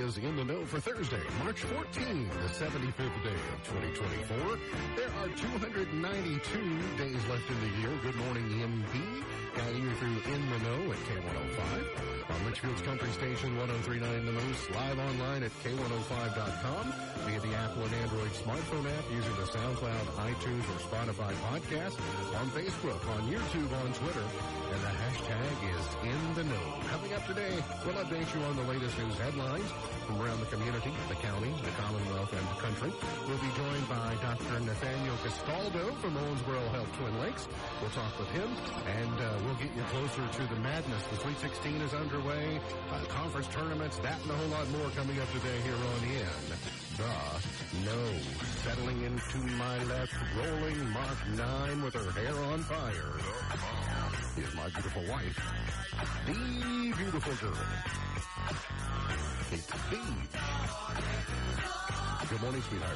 is In the Know for Thursday, March 14, the 75th day of 2024. There are 292 days left in the year. Good morning, MP. Guiding you through In the Know at K105. On Litchfield's Country Station 103.9 The Moose. Live online at K105.com. Via the Apple and Android smartphone app using the SoundCloud, iTunes, or Spotify podcast. On Facebook, on YouTube, on Twitter. And the hashtag is In the Know. Coming up today, we'll update you on the latest news headlines from around the community, the county, the Commonwealth, and the country. We'll be joined by Dr. Nathaniel Castaldo from Owensboro Health Twin Lakes. We'll talk with him, and we'll get you closer to the madness. The Sweet 16 is underway, conference tournaments, that and a whole lot more coming up today here on In the Know. Settling into my left, rolling Mach 9 with her hair on fire. Is my beautiful wife, the beautiful girl. It's Steve. Good morning, sweetheart.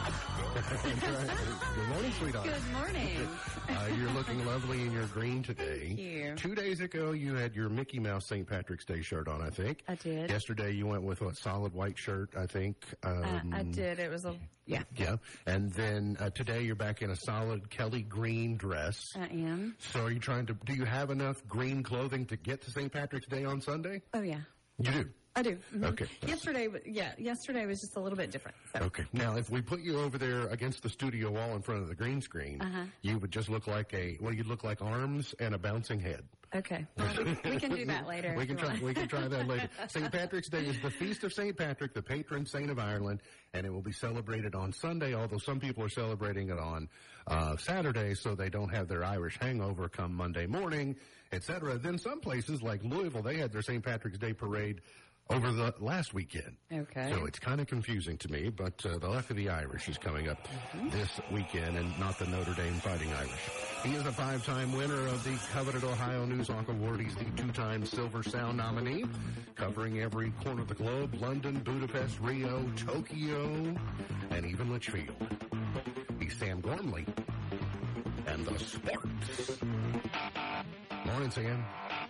Good morning, sweetheart. Good morning. You're looking lovely in your green today. Thank you. 2 days ago, you had your Mickey Mouse St. Patrick's Day shirt on, I think. I did. Yesterday, you went with a solid white shirt, I think. I did. It was yeah. Yeah. And then today, you're back in a solid Kelly green dress. I am. So are you do you have enough green clothing to get to St. Patrick's Day on Sunday? Oh, yeah. You do? I do. Mm-hmm. Okay. Yesterday was just a little bit different. So. Okay. Now, if we put you over there against the studio wall in front of the green screen, you would just look like you'd look like arms and a bouncing head. Okay. Well, we can do that later. We can try that later. St. Patrick's Day is the feast of St. Patrick, the patron saint of Ireland, and it will be celebrated on Sunday, although some people are celebrating it on Saturday so they don't have their Irish hangover come Monday morning, etc. Then some places like Louisville, they had their St. Patrick's Day parade over the last weekend. Okay. So it's kind of confusing to me, but the luck of the Irish is coming up this weekend and not the Notre Dame Fighting Irish. He is a 5-time winner of the coveted Ohio News Hawk Award. He's the 2-time Silver Sound nominee, covering every corner of the globe, London, Budapest, Rio, Tokyo, and even Litchfield. He's Sam Gormley and the Sparks. Morning, Sam.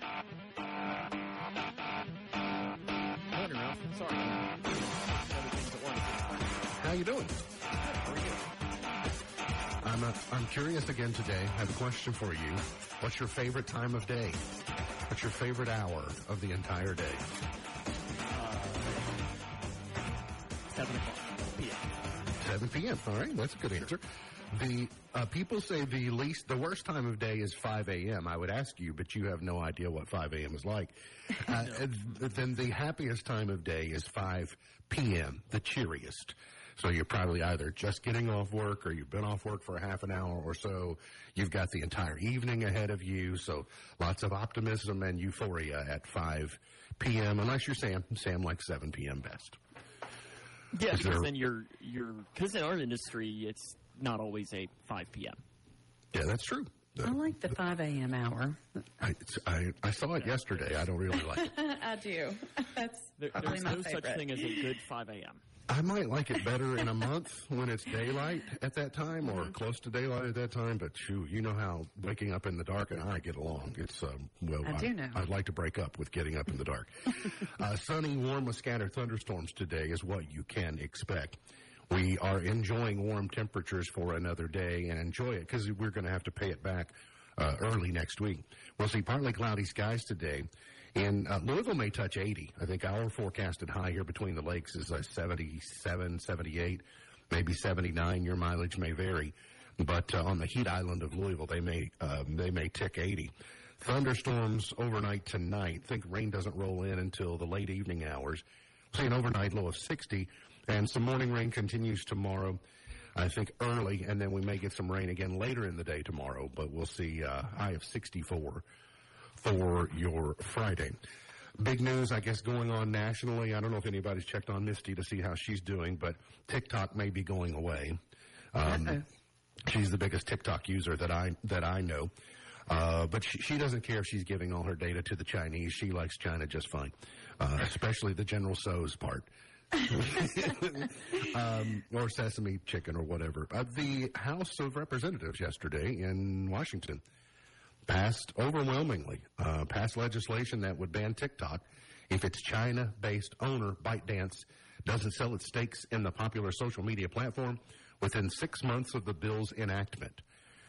Sorry. How you doing? I'm curious again today. I have a question for you. What's your favorite time of day? What's your favorite hour of the entire day? 7 o'clock p.m. 7 p.m. All right, that's a good answer. The people say the worst time of day is 5 a.m. I would ask you, but you have no idea what 5 a.m. is like. Then the happiest time of day is 5 p.m., the cheeriest. So you're probably either just getting off work or you've been off work for a half an hour or so. You've got the entire evening ahead of you, so lots of optimism and euphoria at 5 p.m., unless you're Sam. Sam likes 7 p.m. best. Yeah, because then because in our industry, it's not always a 5 p.m. Yeah, that's true. I like the 5 a.m. hour. I saw it yesterday. I don't really like it. I do. There's no such thing as a good 5 a.m. I might like it better in a month when it's daylight at that time or close to daylight at that time. But you know how waking up in the dark and I get along. It's I do know. I'd like to break up with getting up in the dark. Sunny, warm with scattered thunderstorms today is what you can expect. We are enjoying warm temperatures for another day and enjoy it because we're going to have to pay it back early next week. We'll see partly cloudy skies today. And Louisville may touch 80. I think our forecasted high here between the lakes is 77, 78, maybe 79. Your mileage may vary. But on the heat island of Louisville, they may tick 80. Thunderstorms overnight tonight. Think rain doesn't roll in until the late evening hours. See an overnight low of 60. And some morning rain continues tomorrow, I think early, and then we may get some rain again later in the day tomorrow, but we'll see a high of 64 for your Friday. Big news, I guess, going on nationally. I don't know if anybody's checked on Misty to see how she's doing, but TikTok may be going away. She's the biggest TikTok user that I know. But she doesn't care if she's giving all her data to the Chinese. She likes China just fine, especially the General Tso's part. Or sesame chicken or whatever. The House of Representatives yesterday in Washington passed overwhelmingly, passed legislation that would ban TikTok if its China-based owner, ByteDance, doesn't sell its stakes in the popular social media platform within 6 months of the bill's enactment.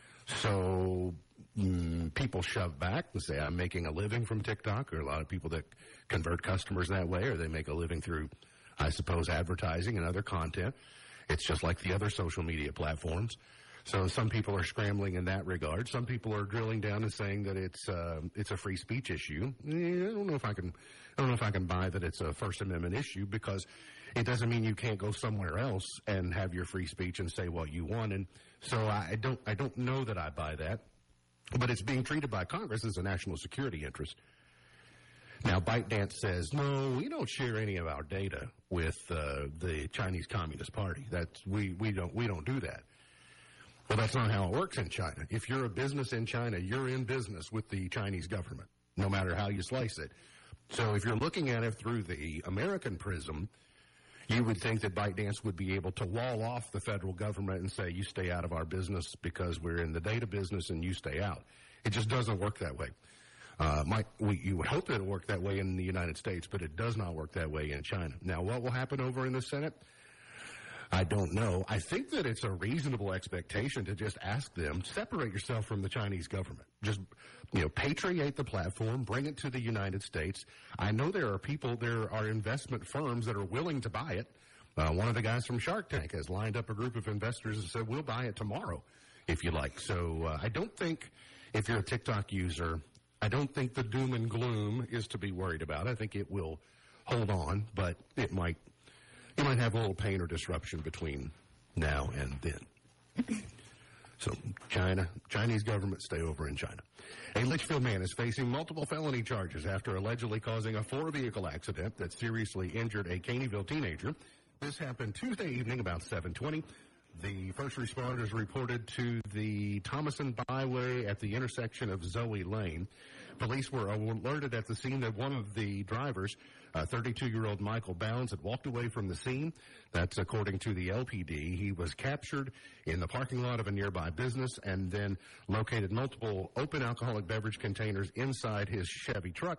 So people shove back and say, I'm making a living from TikTok. There are a lot of people that convert customers that way, or they make a living through, I suppose, advertising and other content. It's just like the other social media platforms. So some people are scrambling in that regard. Some people are drilling down and saying that it's a free speech issue. I don't know if I can buy that it's a First Amendment issue, because it doesn't mean you can't go somewhere else and have your free speech and say what you want. And so I don't know that I buy that. But it's being treated by Congress as a national security interest. Now, ByteDance says, no, we don't share any of our data with the Chinese Communist Party. We don't do that. Well, that's not how it works in China. If you're a business in China, you're in business with the Chinese government, no matter how you slice it. So if you're looking at it through the American prism, you would think that ByteDance would be able to wall off the federal government and say, you stay out of our business because we're in the data business and you stay out. It just doesn't work that way. You would hope that it worked that way in the United States, but it does not work that way in China. Now, what will happen over in the Senate? I don't know. I think that it's a reasonable expectation to just ask them, separate yourself from the Chinese government. Just, patriate the platform, bring it to the United States. I know there are investment firms that are willing to buy it. One of the guys from Shark Tank has lined up a group of investors and said, we'll buy it tomorrow if you like. So I don't think, if you're a TikTok user, I don't think the doom and gloom is to be worried about. I think it will hold on, but you might have a little pain or disruption between now and then. So Chinese government, stay over in China. A Litchfield man is facing multiple felony charges after allegedly causing a 4-vehicle accident that seriously injured a Caneyville teenager. This happened Tuesday evening about 7:20. The first responders reported to the Thomason Byway at the intersection of Zoe Lane. Police were alerted at the scene that one of the drivers, 32-year-old Michael Bounds, had walked away from the scene. That's according to the LPD. He was captured in the parking lot of a nearby business and then located multiple open alcoholic beverage containers inside his Chevy truck.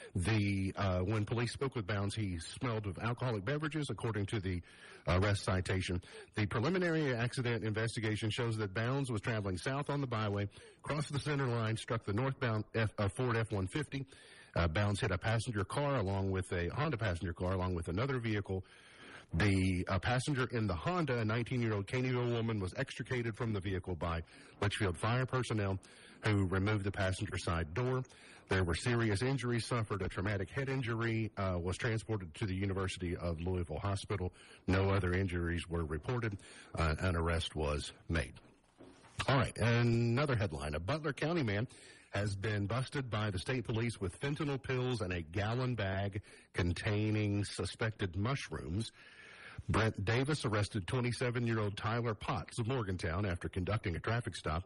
When police spoke with Bounds, he smelled of alcoholic beverages, according to the arrest citation. The preliminary accident investigation shows that Bounds was traveling south on the byway, crossed the center line, struck the northbound Ford F-150. Bounds hit a passenger car along with a Honda passenger car along with another vehicle. The passenger in the Honda, a 19-year-old Caneyville woman, was extricated from the vehicle by Litchfield fire personnel who removed the passenger side door. There were serious injuries suffered. A traumatic head injury was transported to the University of Louisville Hospital. No other injuries were reported. An arrest was made. All right, another headline. A Butler County man has been busted by the state police with fentanyl pills and a gallon bag containing suspected mushrooms. Brent Davis arrested 27-year-old Tyler Potts of Morgantown after conducting a traffic stop.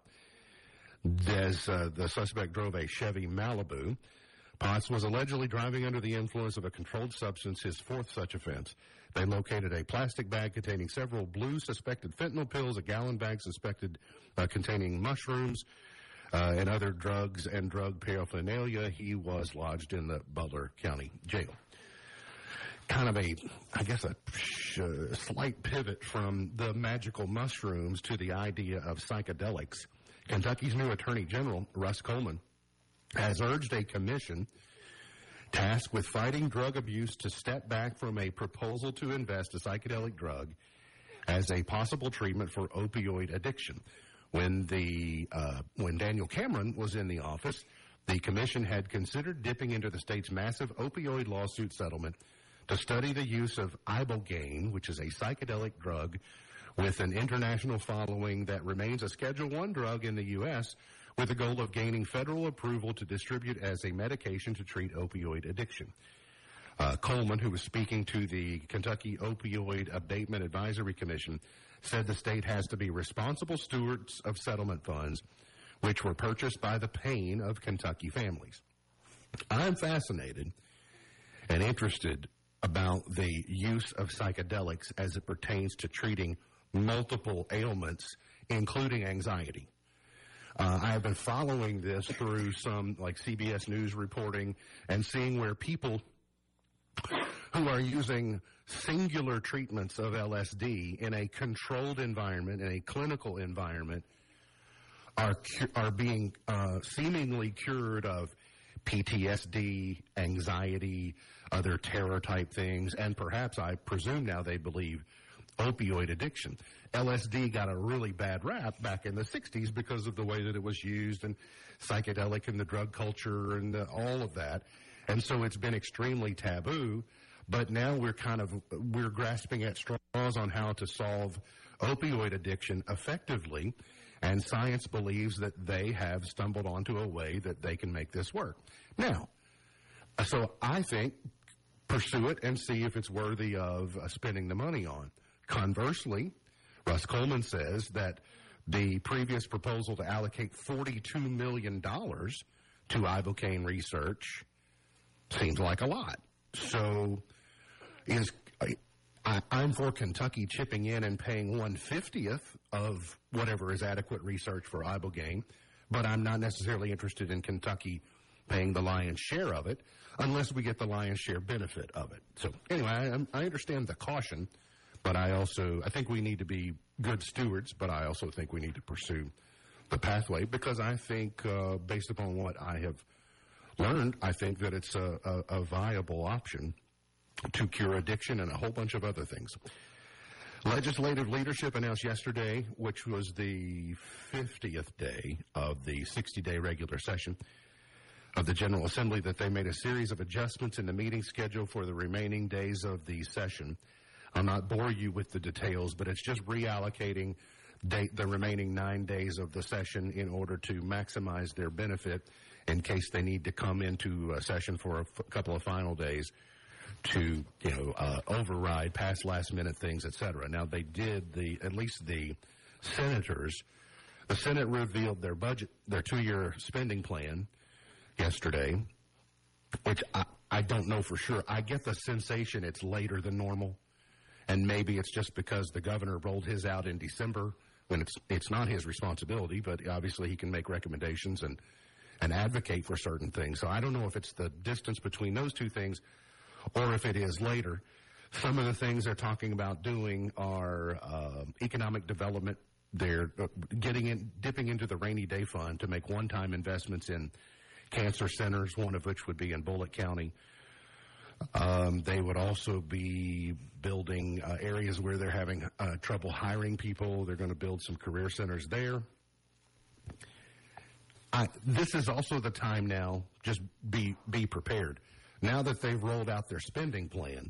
The suspect drove a Chevy Malibu. Potts was allegedly driving under the influence of a controlled substance, his fourth such offense. They located a plastic bag containing several blue suspected fentanyl pills, a gallon bag suspected containing mushrooms, and other drugs and drug paraphernalia. He was lodged in the Butler County Jail. Kind of a slight pivot from the magical mushrooms to the idea of psychedelics. Kentucky's new Attorney General, Russ Coleman, has urged a commission tasked with fighting drug abuse to step back from a proposal to invest a psychedelic drug as a possible treatment for opioid addiction. When Daniel Cameron was in the office, the commission had considered dipping into the state's massive opioid lawsuit settlement to study the use of ibogaine, which is a psychedelic drug with an international following that remains a Schedule I drug in the U.S., with the goal of gaining federal approval to distribute as a medication to treat opioid addiction. Coleman, who was speaking to the Kentucky Opioid Abatement Advisory Commission, said the state has to be responsible stewards of settlement funds, which were purchased by the pain of Kentucky families. I'm fascinated and interested about the use of psychedelics as it pertains to treating multiple ailments, including anxiety. I have been following this through some like CBS News reporting and seeing where people who are using singular treatments of LSD in a controlled environment, in a clinical environment, are being seemingly cured of PTSD, anxiety, other terror-type things, and perhaps, I presume now they believe, opioid addiction. LSD got a really bad rap back in the 60s because of the way that it was used and psychedelic in the drug culture and all of that. And so it's been extremely taboo. But now we're grasping at straws on how to solve opioid addiction effectively. And science believes that they have stumbled onto a way that they can make this work. Now, so I think pursue it and see if it's worthy of spending the money on. Conversely, Russ Coleman says that the previous proposal to allocate $42 million to ibogaine research seems like a lot. So I'm for Kentucky chipping in and paying 1/50th of whatever is adequate research for ibogaine, but I'm not necessarily interested in Kentucky paying the lion's share of it unless we get the lion's share benefit of it. So anyway, I understand the caution, but I think we need to be good stewards, but I also think we need to pursue the pathway because I think, based upon what I have learned, I think that it's a viable option to cure addiction and a whole bunch of other things. Legislative leadership announced yesterday, which was the 50th day of the 60-day regular session of the General Assembly, that they made a series of adjustments in the meeting schedule for the remaining days of the session. I'll not bore you with the details, but it's just reallocating the remaining 9 days of the session in order to maximize their benefit in case they need to come into a session for a couple of final days to, override past last-minute things, et cetera. Now, they did at least the senators. The Senate revealed their budget, their 2-year spending plan yesterday, which I don't know for sure. I get the sensation it's later than normal, and maybe it's just because the governor rolled his out in December when it's not his responsibility, but obviously he can make recommendations and advocate for certain things. So I don't know if it's the distance between those two things or if it is later. Some of the things they're talking about doing are economic development. They're dipping into the rainy day fund to make one-time investments in cancer centers, one of which would be in Bullitt County. They would also be building areas where they're having trouble hiring people. They're going to build some career centers there. This is also the time now, just be prepared. Now that they've rolled out their spending plan,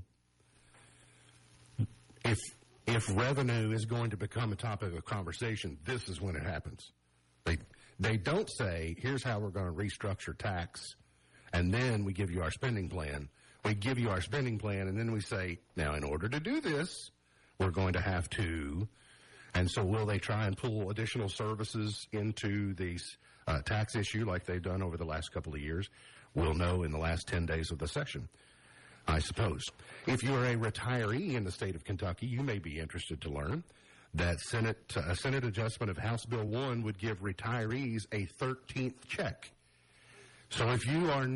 if revenue is going to become a topic of conversation, this is when it happens. They don't say, here's how we're going to restructure tax, and then we give you our spending plan. We give you our spending plan, and then we say, now in order to do this, we're going to have to. And so will they try and pull additional services into the tax issue like they've done over the last couple of years? We'll know in the last 10 days of the session, I suppose. If you are a retiree in the state of Kentucky, you may be interested to learn that a Senate adjustment of House Bill 1 would give retirees a 13th check. So if you are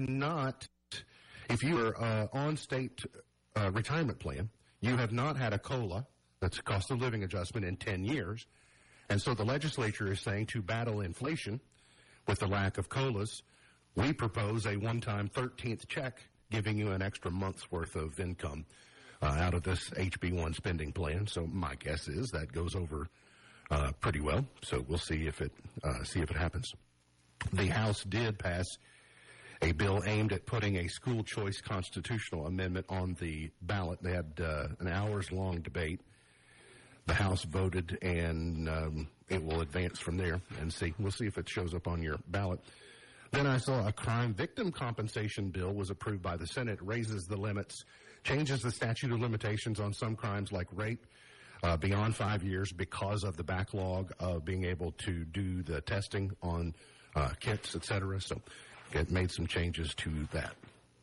on state retirement plan, you have not had a COLA, that's a cost of living adjustment, in 10 years. And so the legislature is saying to battle inflation with the lack of COLAs, we propose a one-time 13th check giving you an extra month's worth of income out of this HB1 spending plan. So my guess is that goes over pretty well. So we'll see if it happens. The House did pass a bill aimed at putting a school choice constitutional amendment on the ballot. They had an hours-long debate. The House voted, and it will advance from there and see. We'll see if it shows up on your ballot. Then I saw a crime victim compensation bill was approved by the Senate. It raises the limits, changes the statute of limitations on some crimes like rape beyond 5 years because of the backlog of being able to do the testing on kits, et cetera. So it made some changes to that.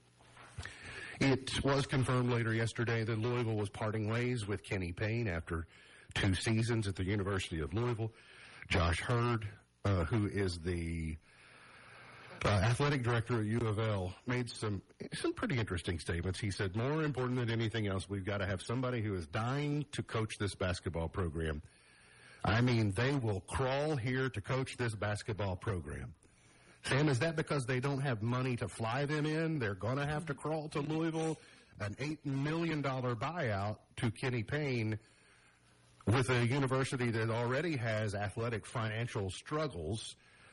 It was confirmed later yesterday that Louisville was parting ways with Kenny Payne after 2 seasons at the University of Louisville. Josh Hurd, who is the Athletic director at U of L made some pretty interesting statements. He said, more important than anything else, we've got to have somebody who is dying to coach this basketball program. I mean, they will crawl here to coach this basketball program. Sam, is that because they don't have money to fly them in? They're going to have to crawl to Louisville? An $8 million buyout to Kenny Payne with a university that already has athletic financial struggles.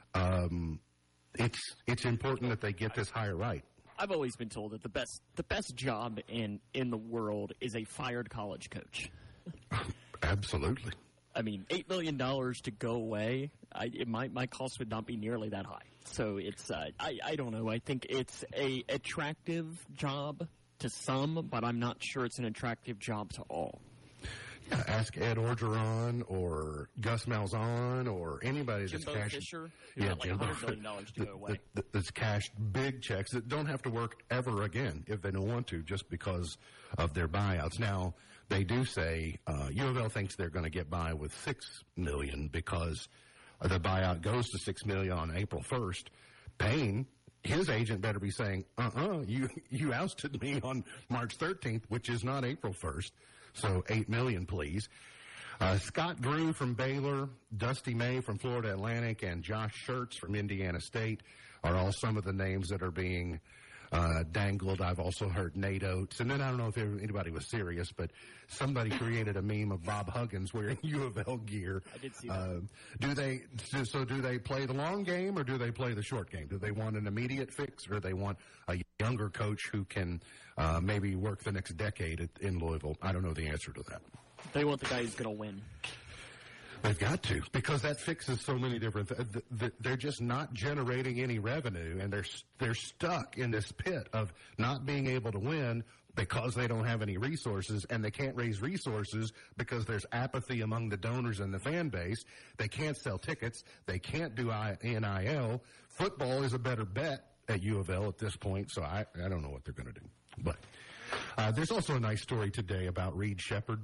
It's important that they get this hire right. I've always been told that the best job in the world is a fired college coach. Absolutely. I mean, $8 million to go away, my cost would not be nearly that high. So it's I don't know. I think it's a attractive job to some, but I'm not sure it's an attractive job to all. Ask Ed Orgeron or Gus Malzahn or anybody that's cashed. Fisher, got like $100 million to go away. That's cashed big checks that don't have to work ever again if they don't want to, just because of their buyouts. Now, they do say U of L thinks they're going to get by with $6 million because the buyout goes to $6 million on April 1st. Payne, his agent better be saying, you ousted me on March 13th, which is not April 1st. So $8 million, please. Scott Drew from Baylor, Dusty May from Florida Atlantic, and Josh Schertz from Indiana State are all some of the names that are being dangled. I've also heard Nate Oates. And then I don't know if anybody was serious, but somebody created a meme of Bob Huggins wearing U of L gear. I did see that. Do they play the long game or do they play the short game? Do they want an immediate fix or do they want a younger coach who can maybe work the next decade in Louisville? I don't know the answer to that. They want the guy who's going to win. They've got to, because that fixes so many different they're just not generating any revenue, and they're stuck in this pit of not being able to win because they don't have any resources, and they can't raise resources because there's apathy among the donors and the fan base. They can't sell tickets. They can't do NIL. Football is a better bet at U of L at this point, so I don't know what they're going to do. But there's also a nice story today about Reed Shepherd.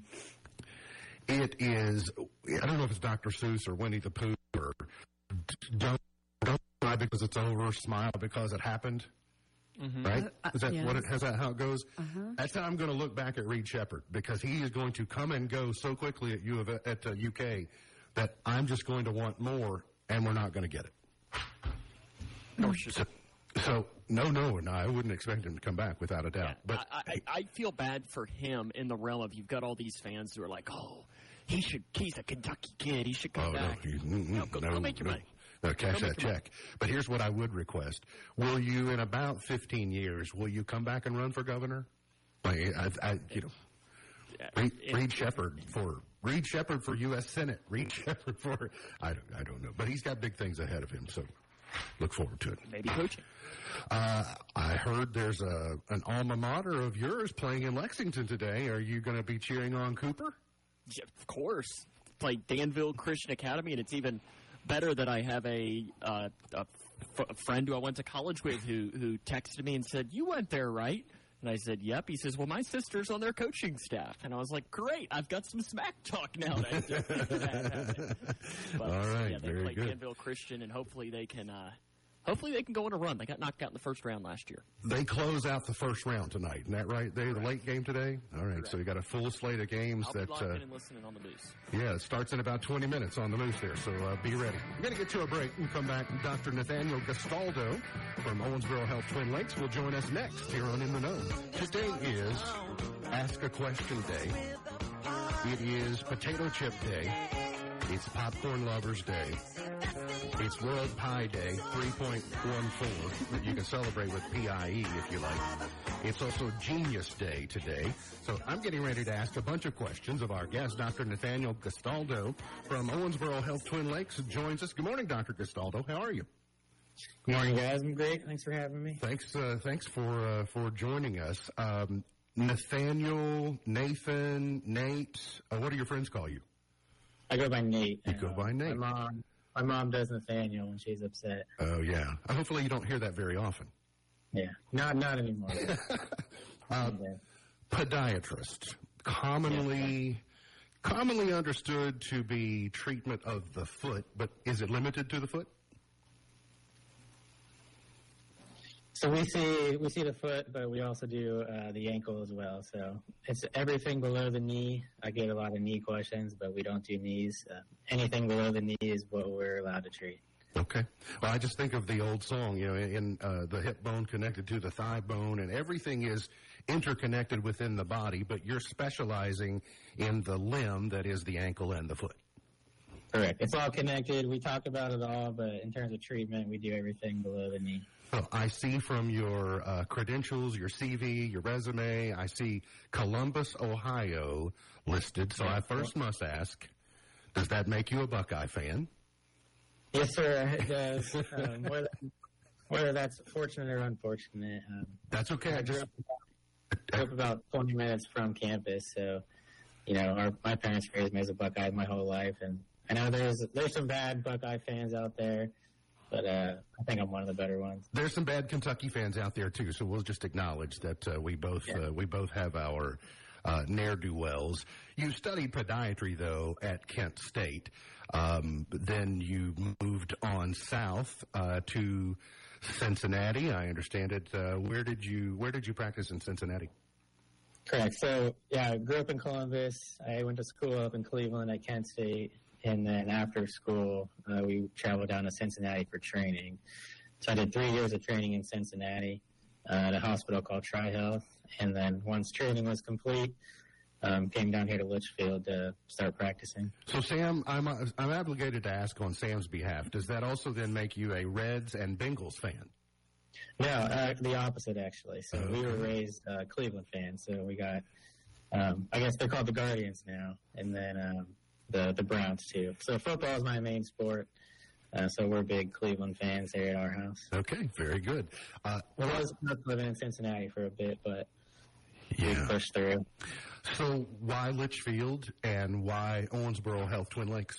It is, I don't know if it's Dr. Seuss or Winnie the Pooh or don't cry because it's over, smile because it happened. Mm-hmm. Right? Is that is that how it goes? Uh-huh. That's how I'm going to look back at Reed Shepherd, because he is going to come and go so quickly at UK that I'm just going to want more, and we're not going to get it. No, sure. So I wouldn't expect him to come back without a doubt. Yeah, but I feel bad for him in the realm of, you've got all these fans who are like, he's a Kentucky kid, he should come back. Go make your money. No, cash that check. But here's what I would request. Will you, in about 15 years, will you come back and run for governor? Reed Shepherd for U.S. Senate. Reed Shepherd for, I don't know. But he's got big things ahead of him, so look forward to it. Maybe coaching. I heard there's an alma mater of yours playing in Lexington today. Are you going to be cheering on Cooper? Yeah, of course. Played Danville Christian Academy, and it's even better that I have a friend who I went to college with who texted me and said, "You went there, right?" And I said, "Yep." He says, "Well, my sister's on their coaching staff." And I was like, "Great, I've got some smack talk now." But, all right, yeah, they very play good. Danville Christian, and hopefully they can go on a run. They got knocked out in the first round last year. They close out the first round tonight. Isn't that right? They're the late game today? All right, so you got a full slate of games. I'll be locked in and listening on the Moose. Yeah, it starts in about 20 minutes on the Moose there, so be ready. We're going to get to a break and come back. Dr. Nathaniel Gastaldo from Owensboro Health Twin Lakes will join us next here on In the Know. Today is Ask a Question Day. It is Potato Chip Day. It's Popcorn Lovers Day. It's World Pie Day 3.14 that you can celebrate with PIE if you like. It's also Genius Day today. So I'm getting ready to ask a bunch of questions of our guest, Dr. Nathaniel Gastaldo from Owensboro Health Twin Lakes, who joins us. Good morning, Dr. Gastaldo. How are you? Good morning, guys. I'm great. Thanks for having me. Thanks for joining us. Nathaniel, Nathan, Nate, what do your friends call you? I go by Nate. You go by Nate. My mom does Nathaniel when she's upset. Oh, yeah. Hopefully you don't hear that very often. Yeah. Not anymore. Podiatrist. Commonly understood to be treatment of the foot, but is it limited to the foot? So we see the foot, but we also do the ankle as well. So it's everything below the knee. I get a lot of knee questions, but we don't do knees. Anything below the knee is what we're allowed to treat. Okay. Well, I just think of the old song, in the hip bone connected to the thigh bone, and everything is interconnected within the body, but you're specializing in the limb that is the ankle and the foot. Correct. It's all connected. We talk about it all, but in terms of treatment, we do everything below the knee. Well, I see from your credentials, your CV, your resume, I see Columbus, Ohio listed. So I first must ask, does that make you a Buckeye fan? Yes, sir, it does. Whether that's fortunate or unfortunate. That's okay. I grew up about 20 minutes from campus, so, my parents raised me as a Buckeye my whole life, and I know there's some bad Buckeye fans out there, but I think I'm one of the better ones. There's some bad Kentucky fans out there too, so we'll just acknowledge that we both have our ne'er-do-wells. You studied podiatry though at Kent State. Then you moved on south to Cincinnati. I understand it. Where did you practice in Cincinnati? Correct. So I grew up in Columbus. I went to school up in Cleveland at Kent State. And then after school, we traveled down to Cincinnati for training. So I did 3 years of training in Cincinnati at a hospital called Tri-Health. And then once training was complete, came down here to Litchfield to start practicing. So Sam, I'm obligated to ask on Sam's behalf. Does that also then make you a Reds and Bengals fan? No, the opposite actually. So we were raised Cleveland fans. So we got, I guess they're called the Guardians now. And then the Browns too. So football is my main sport. So we're big Cleveland fans here at our house. Okay, very good. I was living in Cincinnati for a bit, but we pushed through. So why Litchfield and why Owensboro Health Twin Lakes?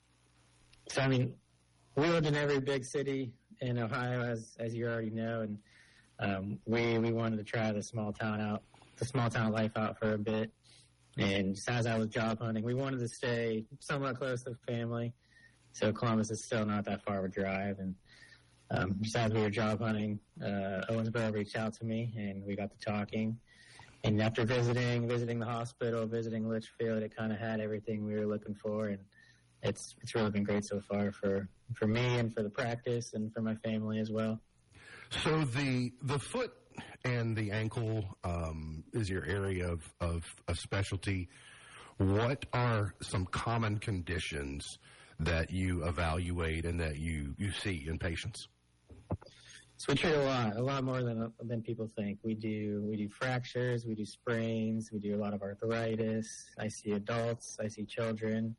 So we lived in every big city in Ohio, as you already know, and we wanted to try the small town life out for a bit. And just as I was job hunting, we wanted to stay somewhat close to family. So Columbus is still not that far of a drive. And just as we were job hunting, Owensboro reached out to me, and we got to talking. And after visiting the hospital, visiting Litchfield, it kind of had everything we were looking for. And it's really been great so far for me and for the practice and for my family as well. So the foot and the ankle is your area of specialty. What are some common conditions that you evaluate and that you see in patients? So we treat a lot more than people think. We do fractures, we do sprains, we do a lot of arthritis. I see adults, I see children.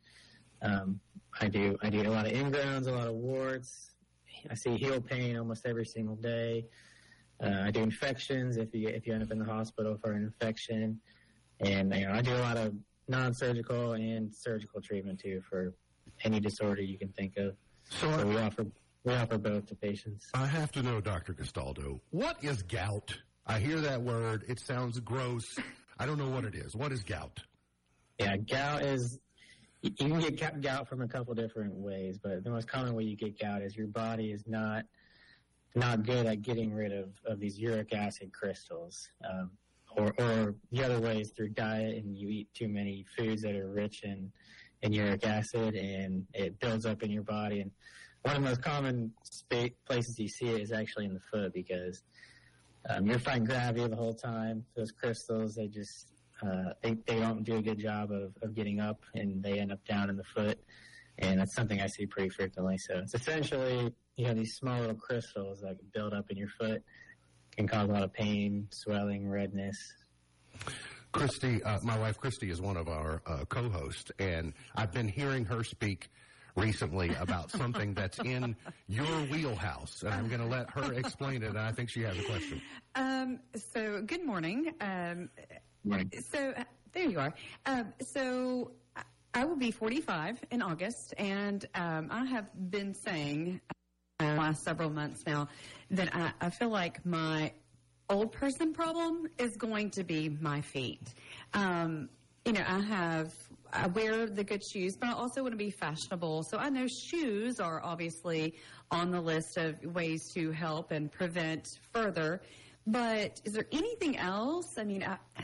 I do a lot of ingrowns, a lot of warts. I see heel pain almost every single day. I do infections if you end up in the hospital for an infection, and I do a lot of non-surgical and surgical treatment too for any disorder you can think of. So we offer both to patients. I have to know, Dr. Castaldo, what is gout? I hear that word. It sounds gross. I don't know what it is. What is gout? Yeah, gout is. You can get gout from a couple different ways, but the most common way you get gout is your body is not good at getting rid of these uric acid crystals. Or the other way is through diet, and you eat too many foods that are rich in uric acid, and it builds up in your body. And one of the most common places you see it is actually in the foot, because you're fighting gravity the whole time. Those crystals, they just they don't do a good job of getting up, and they end up down in the foot. And that's something I see pretty frequently. So it's essentially, these small little crystals that build up in your foot can cause a lot of pain, swelling, redness. Christy, my wife Christy is one of our co-hosts, and I've been hearing her speak recently about something that's in your wheelhouse, and I'm going to let her explain it, and I think she has a question. So good morning. Morning. So there you are. So I will be 45 in August, and I have been saying the last several months now that I feel like my old person problem is going to be my feet. I wear the good shoes, but I also want to be fashionable. So I know shoes are obviously on the list of ways to help and prevent further. But is there anything else? I mean,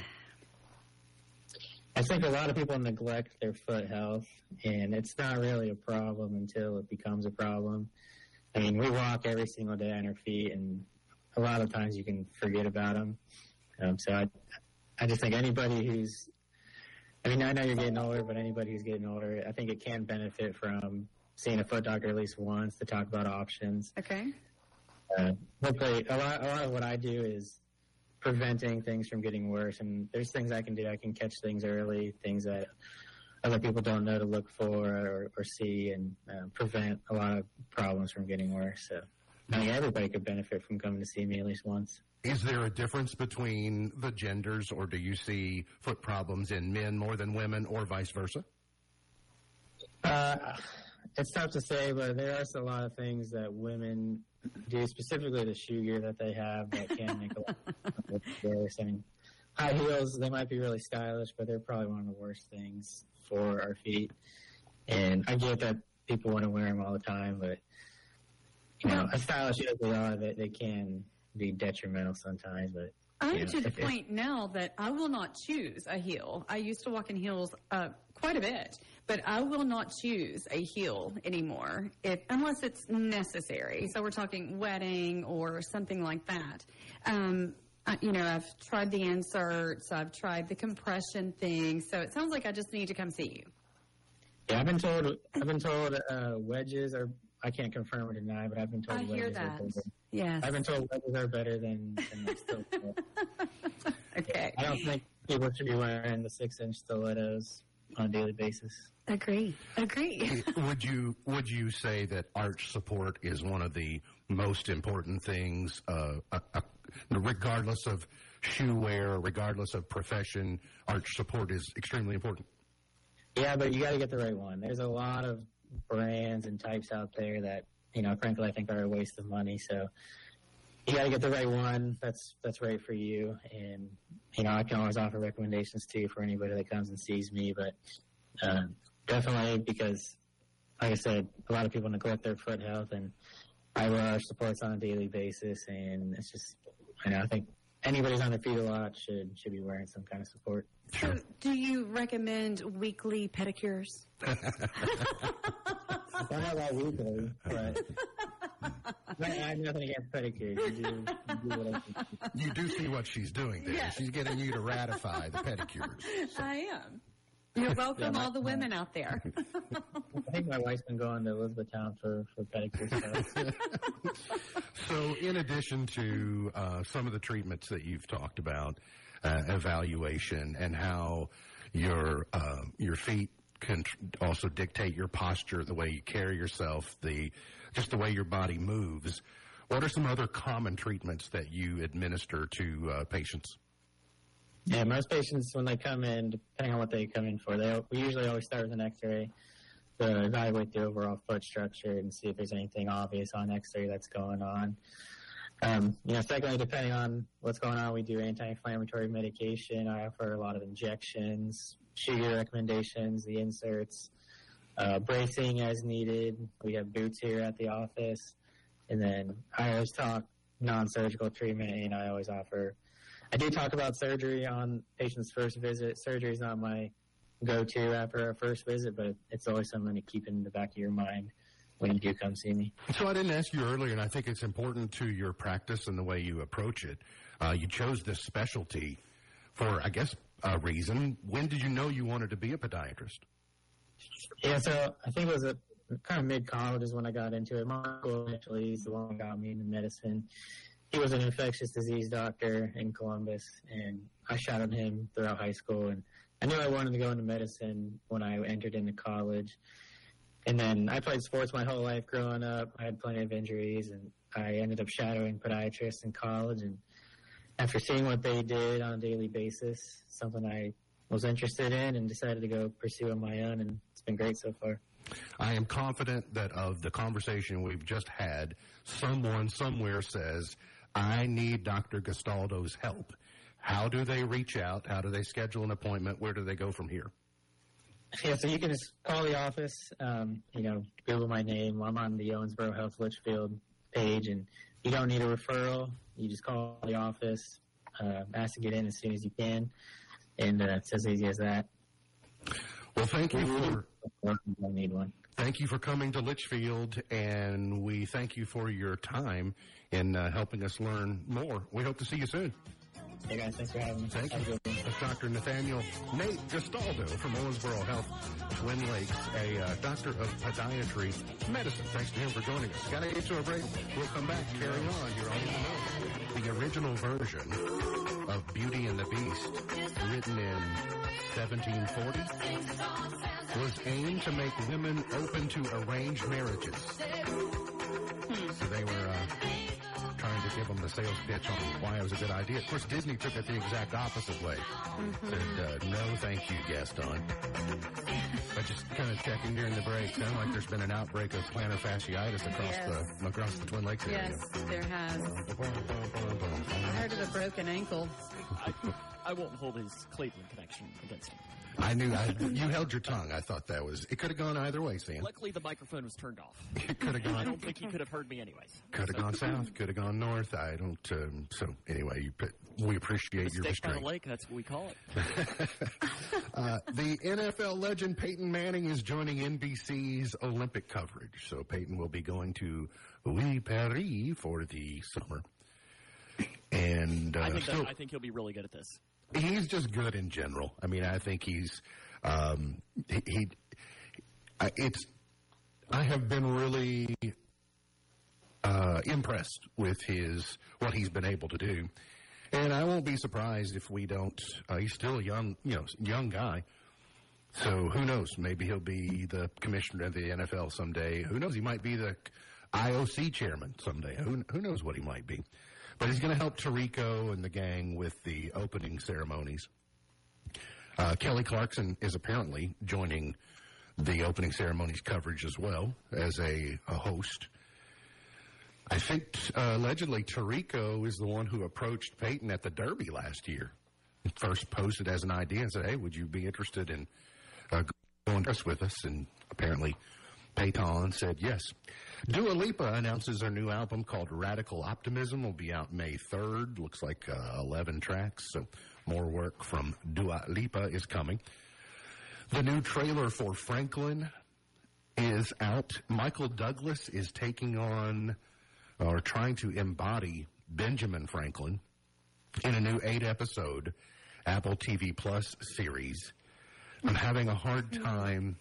I think a lot of people neglect their foot health, and it's not really a problem until it becomes a problem. I mean, we walk every single day on our feet, and a lot of times you can forget about them. So I just think anybody who's, I know you're getting older, but anybody who's getting older, I think it can benefit from seeing a foot doctor at least once to talk about options. Okay. Hopefully, a lot of what I do is preventing things from getting worse, and there's things I can do. I can catch things early, things that other people don't know to look for or see, and prevent a lot of problems from getting worse. So I think everybody could benefit from coming to see me at least once. Is there a difference between the genders, or do you see foot problems in men more than women, or vice versa? It's tough to say, but there are a lot of things that women do, specifically the shoe gear that they have, that can make a lot of worse. I mean, high heels, they might be really stylish, but they're probably one of the worst things for our feet. And I get that people want to wear them all the time, but, as stylish as they are, they can be detrimental sometimes. But I'm to the point now that I will not choose a heel. I used to walk in heels quite a bit, but I will not choose a heel anymore unless it's necessary. So we're talking wedding or something like that. I've tried the inserts, I've tried the compression thing. So it sounds like I just need to come see you. Yeah, I've been told wedges are. I can't confirm or deny, but I've been told wedges hear that. are better. Yes. I've been told wedges are better than the stiletto. Okay. I don't think people should be wearing the 6-inch stilettos on a daily basis. Agree. Would you say that arch support is one of the most important things, regardless of shoe wear, regardless of profession? Arch support is extremely important. Yeah, but you got to get the right one. There's a lot of brands and types out there that, frankly, I think are a waste of money. So you got to get the right one that's right for you. And, I can always offer recommendations too for anybody that comes and sees me. But definitely, because, like I said, a lot of people neglect their foot health, and I wear arch supports on a daily basis. And it's just, I think anybody who's on their feet a lot should be wearing some kind of support. So do you recommend weekly pedicures? I don't know about weekly, but I have nothing against pedicures. You do see what she's doing there. Yeah. She's getting you to ratify the pedicures. So. I am. You're welcome, all the women out there. I think my wife's been going to Elizabethtown for pedicures. So in addition to some of the treatments that you've talked about, evaluation and how your feet can also dictate your posture, the way you carry yourself, just the way your body moves, what are some other common treatments that you administer to patients? Yeah, most patients, when they come in, depending on what they come in for, we usually always start with an X-ray to evaluate the overall foot structure and see if there's anything obvious on X-ray that's going on. Secondly, depending on what's going on, we do anti-inflammatory medication. I offer a lot of injections, shoe gear recommendations, the inserts, bracing as needed. We have boots here at the office. And then I always talk non-surgical treatment, and I do talk about surgery on patient's first visit. Surgery is not my go-to after our first visit, but it's always something to keep in the back of your mind when you do come see me. So I didn't ask you earlier, and I think it's important to your practice and the way you approach it. You chose this specialty for, I guess, a reason. When did you know you wanted to be a podiatrist? Yeah, so I think it was kind of mid-college is when I got into it. My uncle actually is the one who got me into medicine. He was an infectious disease doctor in Columbus, and I shadowed him throughout high school. And I knew I wanted to go into medicine when I entered into college. And then I played sports my whole life growing up. I had plenty of injuries, and I ended up shadowing podiatrists in college. And after seeing what they did on a daily basis, something I was interested in and decided to go pursue on my own, and it's been great so far. I am confident that of the conversation we've just had, someone somewhere says, I need Dr. Gastaldo's help. how do they reach out? How do they schedule an appointment? Where do they go from here? Yeah, so you can just call the office, Google my name. I'm on the Owensboro Health Litchfield page, and you don't need a referral. You just call the office, ask to get in as soon as you can, and it's as easy as that. Well, thank you for... don't need one. Thank you for coming to Litchfield, and we thank you for your time in helping us learn more. We hope to see you soon. Hey, guys. Thanks for having me. Thank you. That's Dr. Nathaniel Nate Gastaldo from Owensboro Health, Twin Lakes, a doctor of podiatry medicine. Thanks to him for joining us. Got to get to a break. We'll come back, carry on. You're on the original version of Beauty and the Beast, written in 1740, was aimed to make women open to arranged marriages. So they were trying to give them the sales pitch on why it was a good idea. Of course, Disney took it the exact opposite way. Said, no, thank you, Gaston. But just kind of checking during the break, sounds like there's been an outbreak of plantar fasciitis across the Twin Lakes area. Yes, there has. I heard of a broken ankle. I won't hold his Cleveland connection against him. I knew you held your tongue. I thought it could have gone either way, Sam. Luckily, the microphone was turned off. It could have gone. I don't think he could have heard me anyways. Could have gone south. Could have gone north. I don't. So anyway, we appreciate your restraint. Mistake by the lake. That's what we call it. The NFL legend Peyton Manning is joining NBC's Olympic coverage. So Peyton will be going to Paris for the summer. And I think he'll be really good at this. He's just good in general. I mean, I think he's I have been really impressed with what he's been able to do, and I won't be surprised if we don't. He's still a young guy, so who knows? Maybe he'll be the commissioner of the NFL someday. Who knows? He might be the IOC chairman someday. Who knows what he might be? But he's going to help Tirico and the gang with the opening ceremonies. Kelly Clarkson is apparently joining the opening ceremonies coverage as well as a host. I think allegedly Tirico is the one who approached Peyton at the Derby last year. First posted as an idea and said, hey, would you be interested in going with us? And apparently Peyton said yes. Dua Lipa announces her new album called Radical Optimism will be out May 3rd. Looks like 11 tracks, so more work from Dua Lipa is coming. The new trailer for Franklin is out. Michael Douglas is taking on or trying to embody Benjamin Franklin in a new 8-episode Apple TV Plus series. I'm having a hard time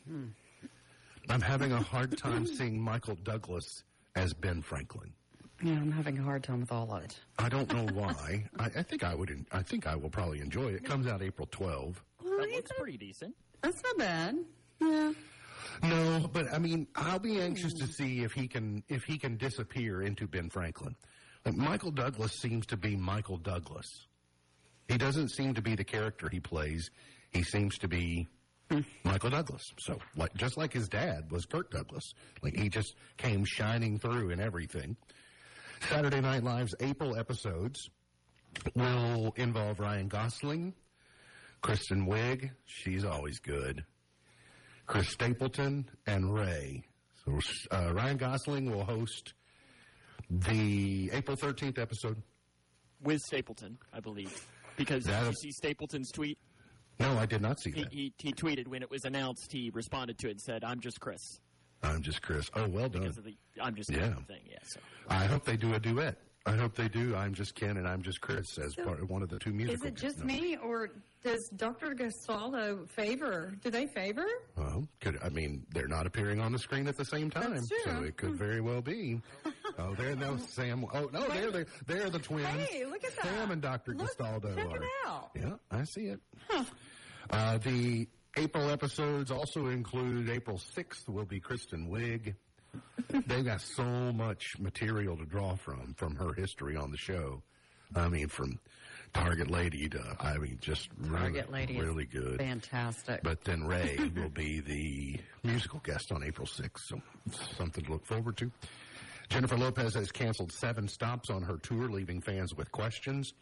seeing Michael Douglas as Ben Franklin. Yeah, I'm having a hard time with all of it. I don't know why. I think I will probably enjoy it. It comes out April 12. Well, that looks pretty decent. That's not bad. Yeah. No, but I mean, I'll be anxious to see if he can disappear into Ben Franklin. Like, Michael Douglas seems to be Michael Douglas. He doesn't seem to be the character he plays. He seems to be Michael Douglas. So, just like his dad was Kirk Douglas. Like, he just came shining through in everything. Saturday Night Live's April episodes will involve Ryan Gosling, Kristen Wiig, she's always good, Chris Stapleton, and Ray. So Ryan Gosling will host the April 13th episode. With Stapleton, I believe. Because did you see Stapleton's tweet? No, I did not see that. He tweeted when it was announced, he responded to it and said, I'm just Chris. I'm just Chris. Oh, well done. Because of the I'm just Ken thing, yeah. So. I hope they do a duet. I hope they do I'm Just Ken and I'm Just Chris as part of one of the two musicals. Is it just me, or does Dr. Gastaldo favor? Do they favor? Well, they're not appearing on the screen at the same time. That's true. So it could very well be. Oh, there, no, Sam. Oh, no, they're the twins. Hey, look at that. Sam and Dr. Gastaldo check are. It out. Yeah, I see it. Huh. The April episodes also include April 6th will be Kristen Wiig. They've got so much material to draw from her history on the show. I mean, from Target Lady to, just Target Lady really good. Fantastic. But then Ray will be the musical guest on April 6th, so it's something to look forward to. Jennifer Lopez has canceled 7 stops on her tour, leaving fans with questions.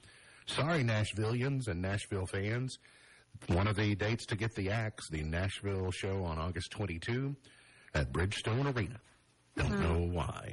Sorry, Nashvillians and Nashville fans. One of the dates to get the axe, the Nashville show on August 22 at Bridgestone Arena. Don't know why.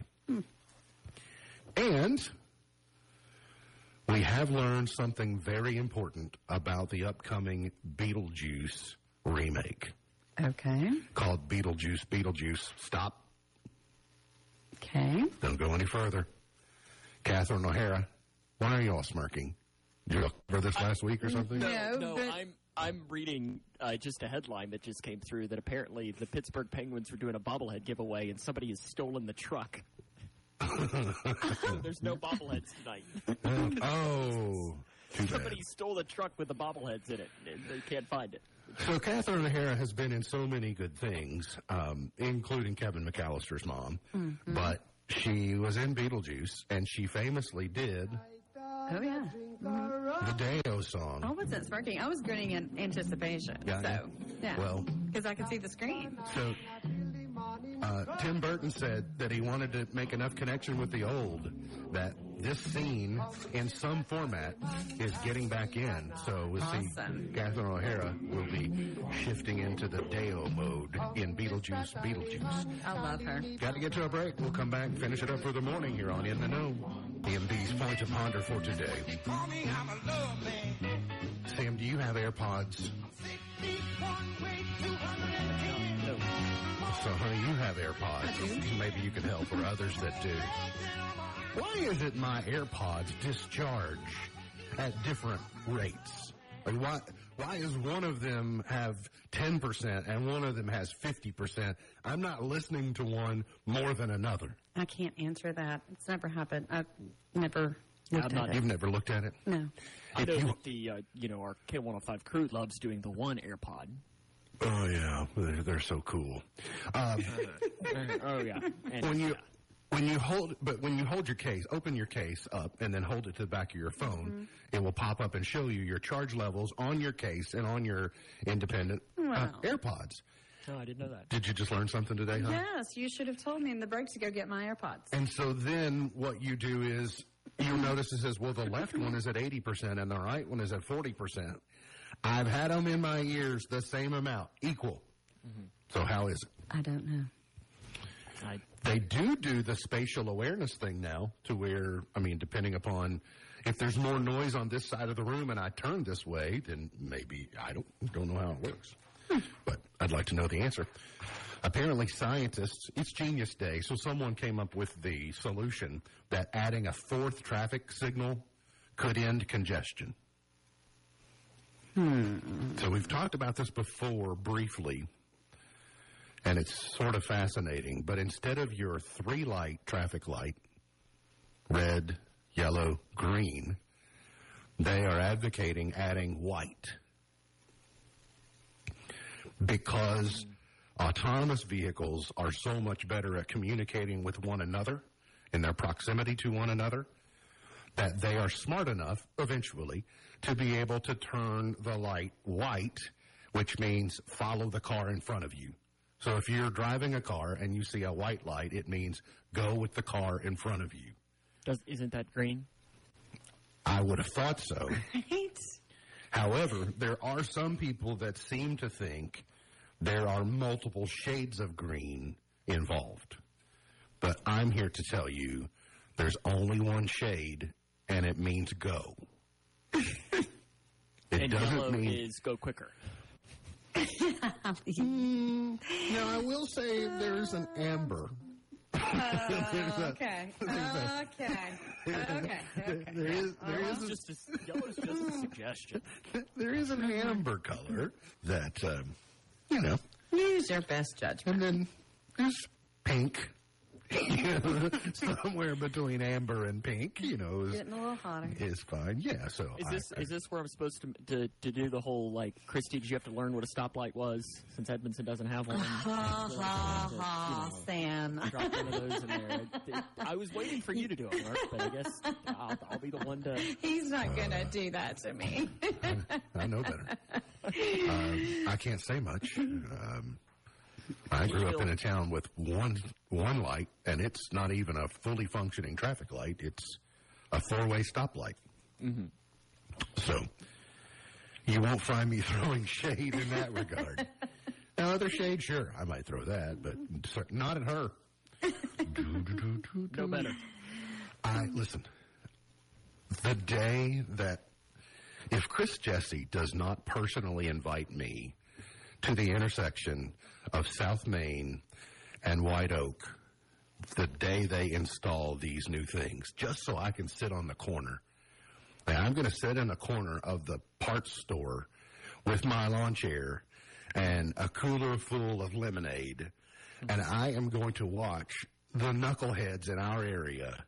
And we have learned something very important about the upcoming Beetlejuice remake. Okay. Called Beetlejuice. Stop. Okay. Don't go any further. Catherine O'Hara, why are you all smirking? Did you look for this last week or something? No, I'm reading just a headline that just came through that apparently the Pittsburgh Penguins were doing a bobblehead giveaway and somebody has stolen the truck. There's no bobbleheads tonight. Oh, too bad. Somebody stole the truck with the bobbleheads in it. They can't find it. So Catherine O'Hara has been in so many good things, including Kevin McAllister's mom. Mm-hmm. But she was in Beetlejuice, and she famously did... Oh, yeah. Mm-hmm. The Day-O song. I wasn't smirking. I was grinning in anticipation. Yeah. So, yeah. Well... Because I could see the screen. So... Tim Burton said that he wanted to make enough connection with the old that this scene, in some format, is getting back in. So we'll see Catherine O'Hara will be shifting into the Day-O mode in Beetlejuice. I love her. Got to get to a break. We'll come back and finish it up for the morning here on In the Know. EMB's Point to Ponder for today. Sam, do you have AirPods? So, honey, you have AirPods. Maybe you can help, or others that do. Why is it my AirPods discharge at different rates? Like, why does one of them have 10% and one of them has 50%? I'm not listening to one more than another. I can't answer that. It's never happened. I've never looked at it. You've never looked at it? No. I know that the, our K105 crew loves doing the one AirPod. Oh, yeah. They're so cool. Oh, yeah. And, when you hold your case, open your case up and then hold it to the back of your phone, it will pop up and show you your charge levels on your case and on your independent AirPods. Oh, I didn't know that. Did you just learn something today, huh? Yes, you should have told me in the break to go get my AirPods. And so then what you do is you'll notice it says, well, the left one is at 80% and the right one is at 40%. I've had them in my ears the same amount, equal. Mm-hmm. So how is it? I don't know. They do the spatial awareness thing now to where, depending upon if there's more noise on this side of the room and I turn this way, then maybe I don't know how it works. But I'd like to know the answer. Apparently scientists, it's Genius Day, so someone came up with the solution that adding a fourth traffic signal could end congestion. So we've talked about this before briefly, and it's sort of fascinating. But instead of your 3-light traffic light, red, yellow, green, they are advocating adding white. Because autonomous vehicles are so much better at communicating with one another in their proximity to one another that they are smart enough, eventually, to be able to turn the light white, which means follow the car in front of you. So if you're driving a car and you see a white light, it means go with the car in front of you. Isn't that green? I would have thought so. Right. However, there are some people that seem to think there are multiple shades of green involved. But I'm here to tell you there's only one shade, and it means go. And yellow is go quicker. No, I will say there's an amber. Okay. There is just a suggestion. There is an amber color that, Use your best judgment. And then there's pink. Somewhere between amber and pink, getting a little hotter. Is fine. Yeah. So is this where I'm supposed to do the whole Christy? Did you have to learn what a stoplight was since Edmondson doesn't have one? Sam. Drop one of those in there. I was waiting for you to do it, Mark, but I guess I'll be the one to. He's not gonna do that to me. I know better. I can't say much. I grew up in a town with one light, and it's not even a fully functioning traffic light. It's a 4-way stoplight. Mm-hmm. So you won't find me throwing shade in that regard. Now, other shade, sure, I might throw that, but not at her. No better. Listen, the day that if Chris Jesse does not personally invite me to the intersection of South Main and White Oak, the day they install these new things, just so I can sit on the corner. Now, I'm going to sit in the corner of the parts store with my lawn chair and a cooler full of lemonade, and I am going to watch the knuckleheads in our area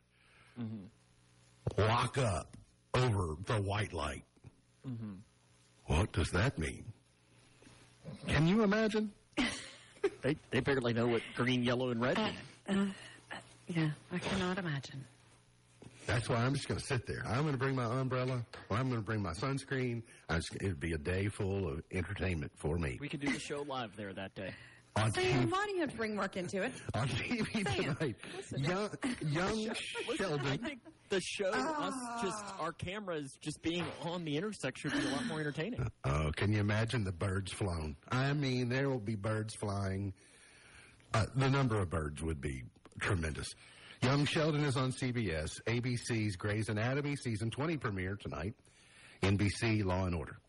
lock up over the white light. Mm-hmm. What does that mean? Can you imagine? They barely know what green, yellow, and red mean. Yeah, I cannot imagine. That's why I'm just going to sit there. I'm going to bring my umbrella, or I'm going to bring my sunscreen. It would be a day full of entertainment for me. We could do the show live there that day. On Sam, why do you have to bring work into it? On TV tonight, young Sheldon. I think the show, our cameras just being on the intersection would be a lot more entertaining. Oh, can you imagine the birds flown? I mean, there will be birds flying. The number of birds would be tremendous. Young Sheldon is on CBS. ABC's Grey's Anatomy Season 20 premiere tonight. NBC Law and Order.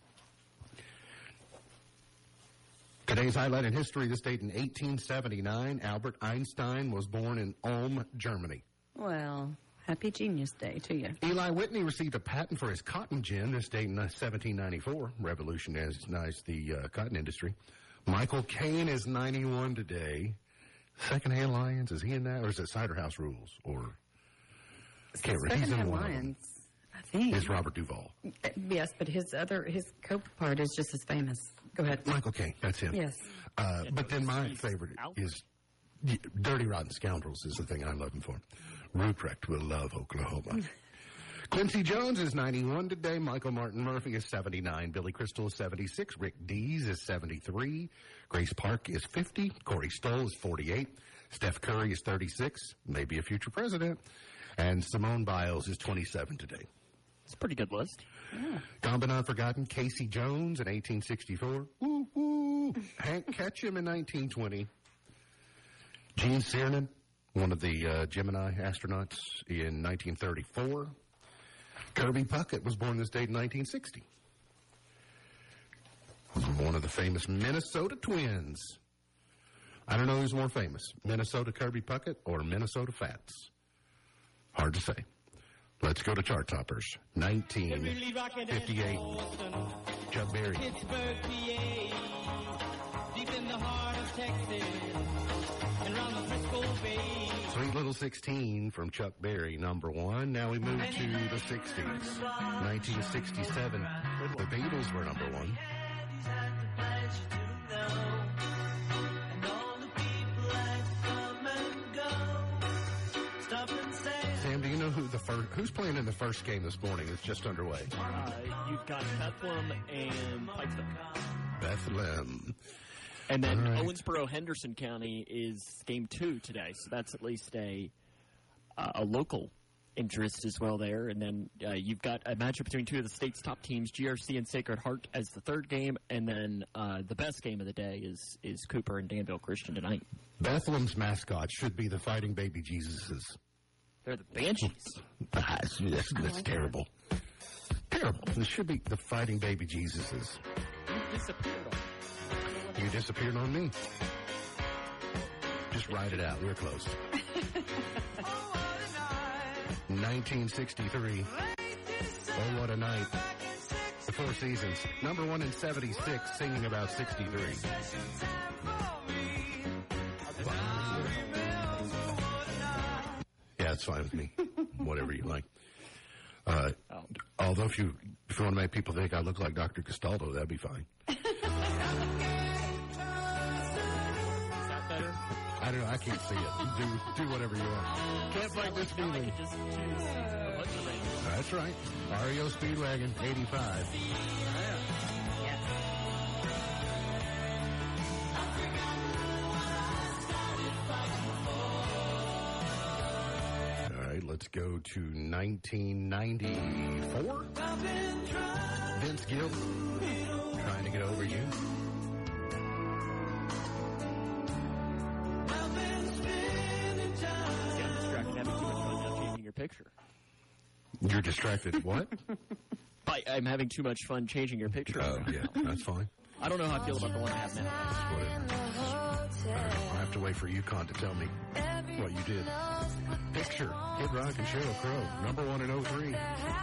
Today's highlight in history, this date in 1879, Albert Einstein was born in Ulm, Germany. Well, happy Genius Day to you. Eli Whitney received a patent for his cotton gin this date in 1794. Revolutionized the cotton industry. Michael Caine is 91 today. Secondhand Lions, is he in that? Or is it Cider House Rules? Or Secondhand Lions, I think. Is Robert Duvall. Yes, but his co-part is just as famous. Go ahead. Michael Caine, that's him. Yes. But then my favorite is Dirty Rotten Scoundrels is the thing I love him for. Ruprecht will love Oklahoma. Quincy Jones is 91 today. Michael Martin Murphy is 79. Billy Crystal is 76. Rick Dees is 73. Grace Park is 50. Corey Stoll is 48. Steph Curry is 36. Maybe a future president. And Simone Biles is 27 today. It's a pretty good list. Yeah. Gone but not forgotten, Casey Jones in 1864. Woo, woo. Hank Ketchum in 1920. Gene Cernan, one of the Gemini astronauts, in 1934. Kirby Puckett was born this date in 1960. One of the famous Minnesota Twins. I don't know who's more famous, Minnesota Kirby Puckett or Minnesota Fats. Hard to say. Let's go to chart toppers. 1958. Chuck Berry. Pittsburgh, PA, deep in the heart of Texas, and around the Frisco Bay. Sweet Little 16 from Chuck Berry, number one. Now we move to the 60s. 1967, the Beatles were number one. Sam, do you know who's playing in the first game this morning? It's just underway. You've got Bethlehem and Pikeville. Bethlehem. And then Owensboro, Henderson County is game 2 today, so that's at least a local interest as well there. And then you've got a matchup between two of the state's top teams, GRC and Sacred Heart, as the third game. And then the best game of the day is Cooper and Danville Christian tonight. Bethlehem's mascot should be the Fighting Baby Jesuses. They're the Banshees. That's terrible. Terrible. This should be the Fighting Baby Jesuses. You disappeared on me. You disappeared on me. Just write it out. We're close. 1963. Oh, what a night. The Four Seasons. Number one in 76, singing about 63. Yeah, it's fine with me. Whatever you like. Although if you want to make people think I look like Dr. Castaldo, that'd be fine. Is that better? I don't know. I can't see it. Do whatever you want. Can't fight this feeling. I could just choose a bunch of things. That's right. REO Speedwagon, 85. Let's go to 1994. Vince Gill, Trying to Get Over You. Picture. You're distracted. What? I'm having too much fun changing your picture. Oh, yeah, that's fine. I don't know how I feel about the one I have now. I'll have to wait for UConn to tell me what you did. Picture, Kid Rock and Sheryl Crow, number 1 in 03.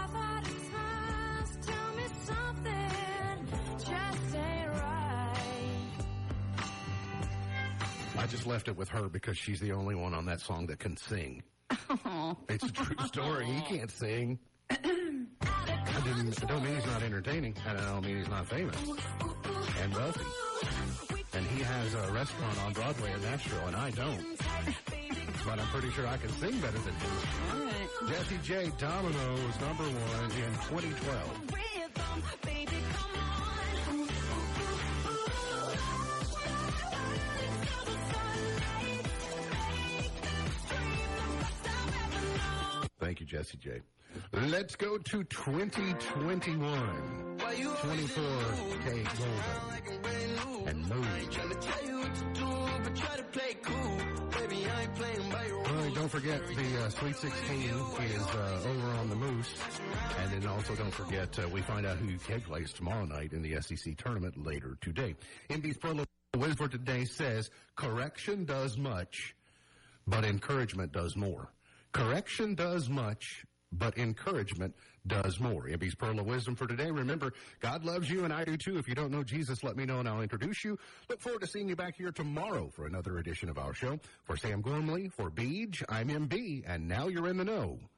I just left it with her because she's the only one on that song that can sing. Oh. It's a true story. He can't sing. I don't mean he's not entertaining, and I don't mean he's not famous and wealthy. And he has a restaurant on Broadway in Nashville, and I don't. But I'm pretty sure I can sing better than him. All right. Jessie J, Domino was number 1 in 2012. Thank you, Jessie J. Let's go to 2021. 24K Golden and Moon. Well, don't forget the Sweet 16 is over on the Moose. And then also don't forget, we find out who UK plays tomorrow night in the SEC tournament later today. MB's Pro Wisdom today says, correction does much, but encouragement does more. Correction does much, but encouragement does more. MB's Pearl of Wisdom for today. Remember, God loves you, and I do too. If you don't know Jesus, let me know, and I'll introduce you. Look forward to seeing you back here tomorrow for another edition of our show. For Sam Gormley, for Beej, I'm MB, and now you're in the know.